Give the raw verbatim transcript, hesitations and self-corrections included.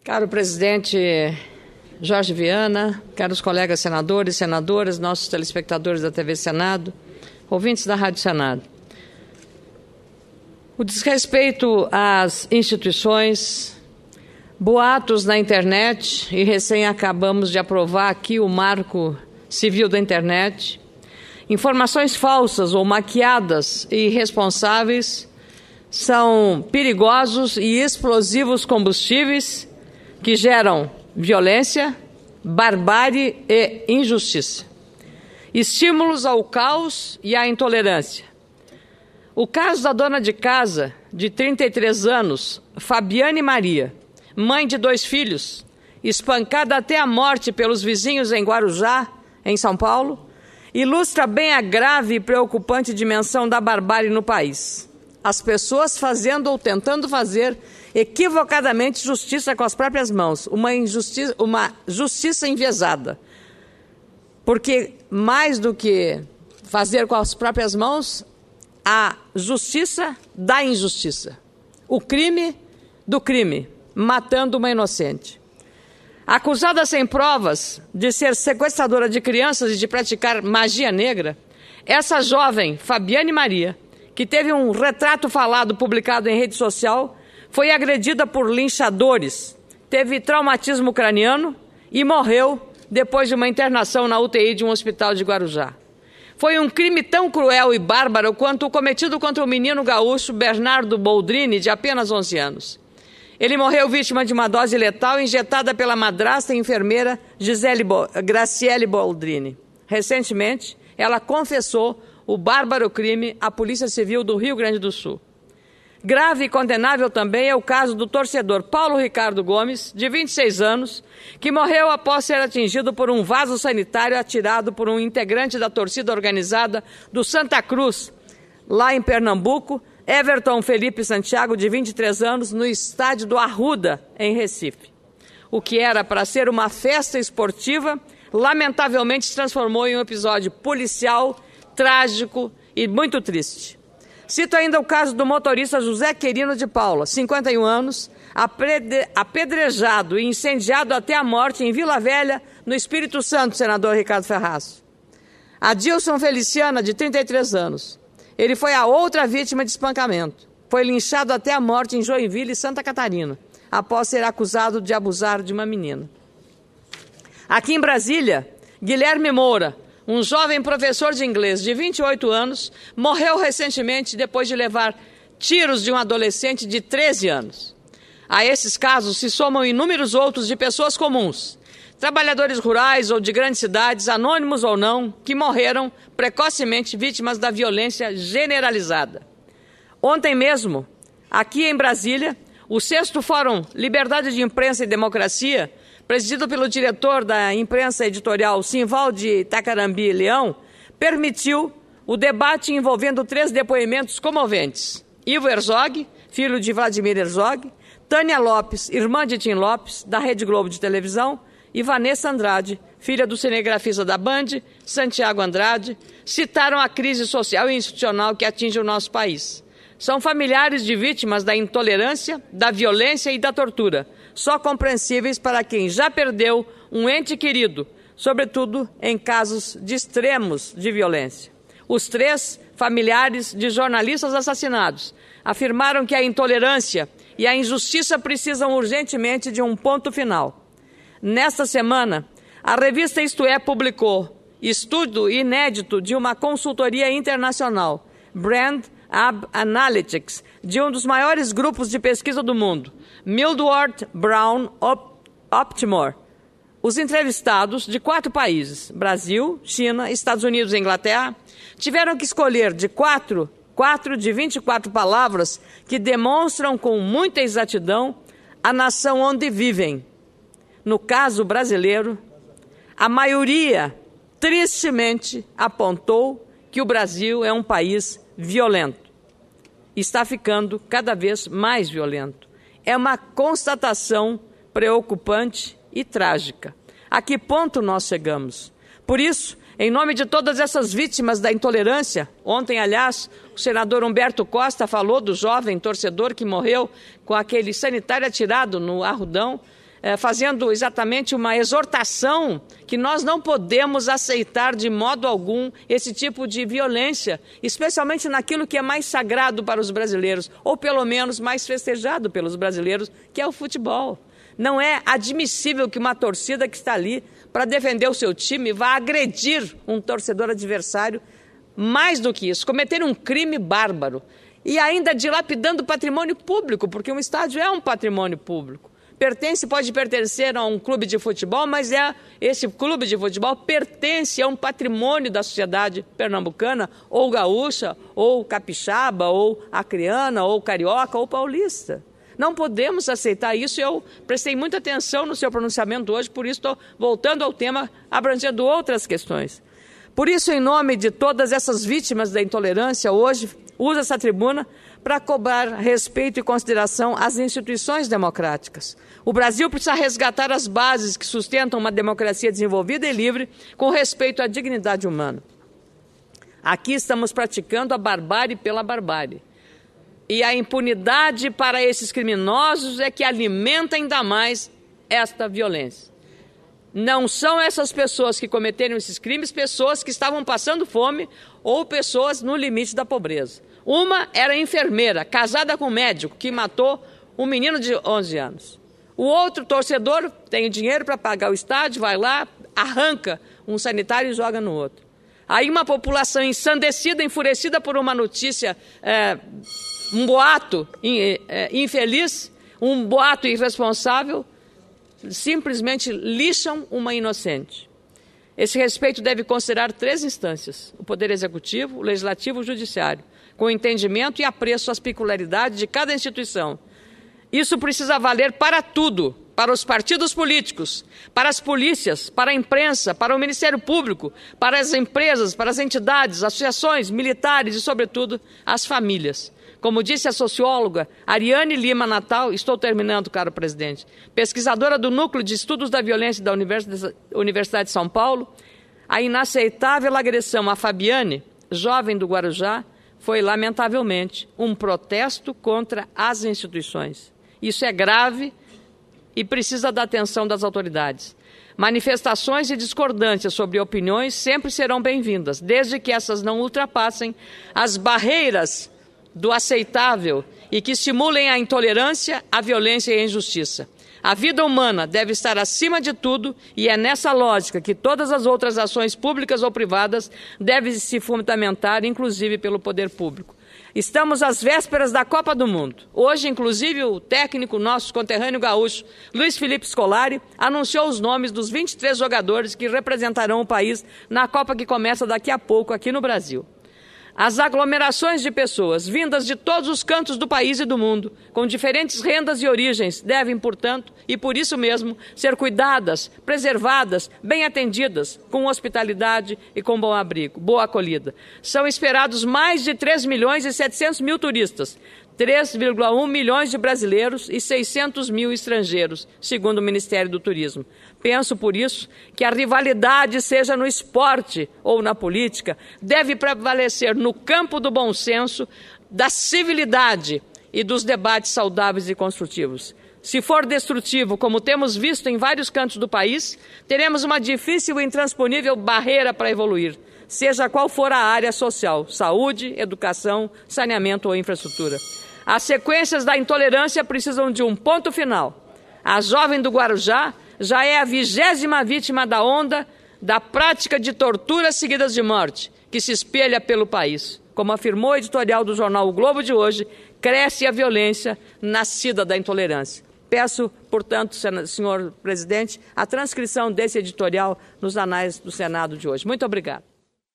Caro presidente Jorge Viana, caros colegas senadores e senadoras, nossos telespectadores da T V Senado, ouvintes da Rádio Senado. O desrespeito às instituições, boatos na internet, e recém acabamos de aprovar aqui o Marco Civil da Internet, informações falsas ou maquiadas e irresponsáveis são perigosos e explosivos combustíveis que geram violência, barbárie e injustiça. Estímulos ao caos e à intolerância. O caso da dona de casa, de trinta e três anos, Fabiane Maria, mãe de dois filhos, espancada até a morte pelos vizinhos em Guarujá, em São Paulo, ilustra bem a grave e preocupante dimensão da barbárie no país. As pessoas fazendo ou tentando fazer equivocadamente justiça com as próprias mãos, uma, injustiça, uma justiça enviesada. Porque mais do que fazer com as próprias mãos, a justiça da injustiça. O crime do crime, matando uma inocente. Acusada sem provas de ser sequestradora de crianças e de praticar magia negra, essa jovem, Fabiane Maria, que teve um retrato falado publicado em rede social, foi agredida por linchadores, teve traumatismo craniano e morreu depois de uma internação na U T I de um hospital de Guarujá. Foi um crime tão cruel e bárbaro quanto o cometido contra o menino gaúcho Bernardo Boldrini, de apenas onze anos. Ele morreu vítima de uma dose letal injetada pela madrasta e enfermeira Gisele Bo- Graciele Boldrini. Recentemente, ela confessou o bárbaro crime à Polícia Civil do Rio Grande do Sul. Grave e condenável também é o caso do torcedor Paulo Ricardo Gomes, de vinte e seis anos, que morreu após ser atingido por um vaso sanitário atirado por um integrante da torcida organizada do Santa Cruz, lá em Pernambuco, Everton Felipe Santiago, de vinte e três anos, no estádio do Arruda, em Recife. O que era para ser uma festa esportiva, lamentavelmente se transformou em um episódio policial, trágico e muito triste. Cito ainda o caso do motorista José Querino de Paula, cinquenta e um anos, apedrejado e incendiado até a morte em Vila Velha, no Espírito Santo, senador Ricardo Ferraz. Adilson Feliciana, de trinta e três anos. Ele foi a outra vítima de espancamento. Foi linchado até a morte em Joinville, Santa Catarina, após ser acusado de abusar de uma menina. Aqui em Brasília, Guilherme Moura, um jovem professor de inglês de vinte e oito anos, morreu recentemente depois de levar tiros de um adolescente de treze anos. A esses casos se somam inúmeros outros de pessoas comuns, trabalhadores rurais ou de grandes cidades, anônimos ou não, que morreram precocemente vítimas da violência generalizada. Ontem mesmo, aqui em Brasília, o sexto Fórum Liberdade de Imprensa e Democracia, presidido pelo diretor da imprensa editorial Simvalde Tacarambi Leão, permitiu o debate envolvendo três depoimentos comoventes. Ivo Herzog, filho de Vladimir Herzog, Tânia Lopes, irmã de Tim Lopes, da Rede Globo de televisão, e Vanessa Andrade, filha do cinegrafista da Band, Santiago Andrade, citaram a crise social e institucional que atinge o nosso país. São familiares de vítimas da intolerância, da violência e da tortura, só compreensíveis para quem já perdeu um ente querido, sobretudo em casos de extremos de violência. Os três familiares de jornalistas assassinados afirmaram que a intolerância e a injustiça precisam urgentemente de um ponto final. Nesta semana, a revista Isto É publicou estudo inédito de uma consultoria internacional, Brand Ab Analytics, de um dos maiores grupos de pesquisa do mundo, Millward Brown Optimore. Os entrevistados de quatro países, Brasil, China, Estados Unidos e Inglaterra, tiveram que escolher de quatro, quatro de vinte e quatro palavras que demonstram com muita exatidão a nação onde vivem. No caso brasileiro, a maioria, tristemente, apontou que o Brasil é um país violento. Está ficando cada vez mais violento. É uma constatação preocupante e trágica. A que ponto nós chegamos? Por isso, em nome de todas essas vítimas da intolerância, ontem, aliás, o senador Humberto Costa falou do jovem torcedor que morreu com aquele sanitário atirado no Arrudão, é, fazendo exatamente uma exortação que nós não podemos aceitar de modo algum esse tipo de violência, especialmente naquilo que é mais sagrado para os brasileiros, ou pelo menos mais festejado pelos brasileiros, que é o futebol. Não é admissível que uma torcida que está ali para defender o seu time vá agredir um torcedor adversário. Mais do que isso, cometer um crime bárbaro e ainda dilapidando patrimônio público, porque um estádio é um patrimônio público. Pertence, pode pertencer a um clube de futebol, mas é, esse clube de futebol pertence a um patrimônio da sociedade pernambucana, ou gaúcha, ou capixaba, ou acreana, ou carioca, ou paulista. Não podemos aceitar isso. Eu prestei muita atenção no seu pronunciamento hoje, por isso estou voltando ao tema, abrangendo outras questões. Por isso, em nome de todas essas vítimas da intolerância, hoje uso essa tribuna para cobrar respeito e consideração às instituições democráticas. O Brasil precisa resgatar as bases que sustentam uma democracia desenvolvida e livre com respeito à dignidade humana. Aqui estamos praticando a barbárie pela barbárie. E a impunidade para esses criminosos é que alimenta ainda mais esta violência. Não são essas pessoas que cometeram esses crimes pessoas que estavam passando fome ou pessoas no limite da pobreza. Uma era enfermeira, casada com um médico, que matou um menino de onze anos. O outro torcedor tem dinheiro para pagar o estádio, vai lá, arranca um sanitário e joga no outro. Aí uma população ensandecida, enfurecida por uma notícia, é, um boato é, infeliz, um boato irresponsável, simplesmente lixam uma inocente. Esse respeito deve considerar três instâncias: o Poder Executivo, o Legislativo e o Judiciário, com entendimento e apreço às peculiaridades de cada instituição. Isso precisa valer para tudo, para os partidos políticos, para as polícias, para a imprensa, para o Ministério Público, para as empresas, para as entidades, associações, militares e, sobretudo, as famílias. Como disse a socióloga Ariane Lima Natal, estou terminando, caro presidente, pesquisadora do Núcleo de Estudos da Violência da Universidade de São Paulo, a inaceitável agressão a Fabiane, jovem do Guarujá, foi, lamentavelmente, um protesto contra as instituições. Isso é grave e precisa da atenção das autoridades. Manifestações e discordâncias sobre opiniões sempre serão bem-vindas, desde que essas não ultrapassem as barreiras do aceitável e que estimulem a intolerância, a violência e a injustiça. A vida humana deve estar acima de tudo e é nessa lógica que todas as outras ações públicas ou privadas devem se fundamentar, inclusive pelo poder público. Estamos às vésperas da Copa do Mundo. Hoje, inclusive, o técnico nosso conterrâneo gaúcho, Luiz Felipe Scolari, anunciou os nomes dos vinte e três jogadores que representarão o país na Copa que começa daqui a pouco aqui no Brasil. As aglomerações de pessoas vindas de todos os cantos do país e do mundo, com diferentes rendas e origens, devem, portanto, e por isso mesmo, ser cuidadas, preservadas, bem atendidas, com hospitalidade e com bom abrigo, boa acolhida. São esperados mais de três milhões e setecentos mil turistas, três vírgula um milhões de brasileiros e seiscentos mil estrangeiros, segundo o Ministério do Turismo. Penso, por isso, que a rivalidade, seja no esporte ou na política, deve prevalecer no campo do bom senso, da civilidade e dos debates saudáveis e construtivos. Se for destrutivo, como temos visto em vários cantos do país, teremos uma difícil e intransponível barreira para evoluir, seja qual for a área social, saúde, educação, saneamento ou infraestrutura. As sequências da intolerância precisam de um ponto final. A jovem do Guarujá já é a vigésima vítima da onda da prática de torturas seguidas de morte, que se espelha pelo país. Como afirmou o editorial do jornal O Globo de hoje, cresce a violência nascida da intolerância. Peço, portanto, senhor presidente, a transcrição desse editorial nos anais do Senado de hoje. Muito obrigado.